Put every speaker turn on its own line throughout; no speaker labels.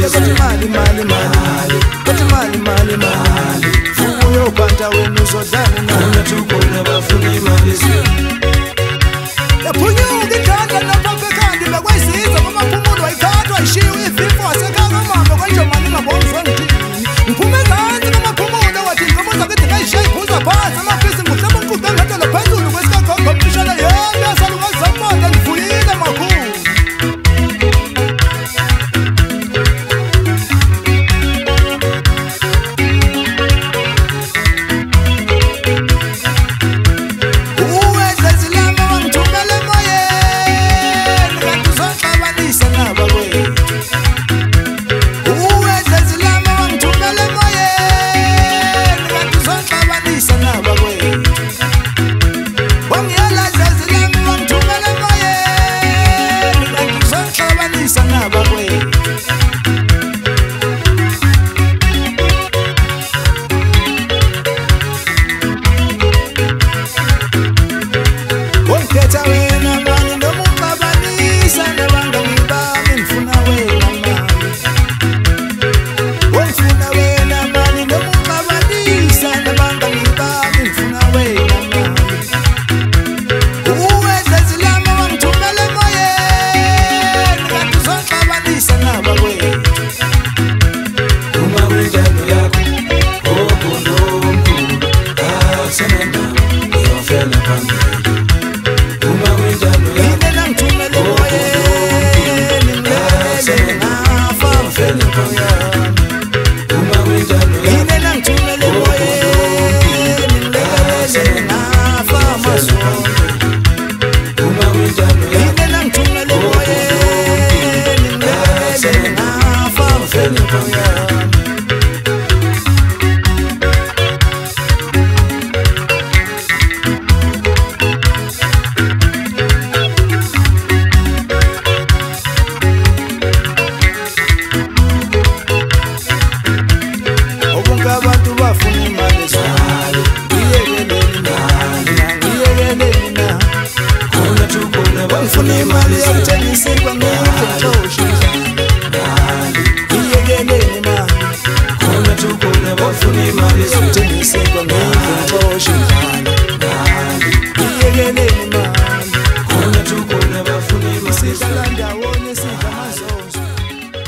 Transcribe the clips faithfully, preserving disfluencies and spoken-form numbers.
Kothi mali mali mali Kothi mali mali mali Fuyo kwanta wenu uzodlani
Khona tukhona bafuna imali
yaphunyuka idlala lapha ekhandi bekwayisiza ngomaphumulo wayikhathwa ishiwe ififo wasekhanga mama kwanjomani ngabonzwa ngithini ngiphume ezansi ngomaphumulo wathi ngomuza kithi ngayishiya iphuza phansi amafisi nguhlaba nkuqe ngatela phezulu kwesikhakhomba mfishana yena salungazamona ngivuyile makhulu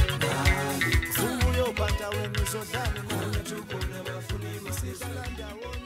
Uzodlani khona tukhona bafuna imali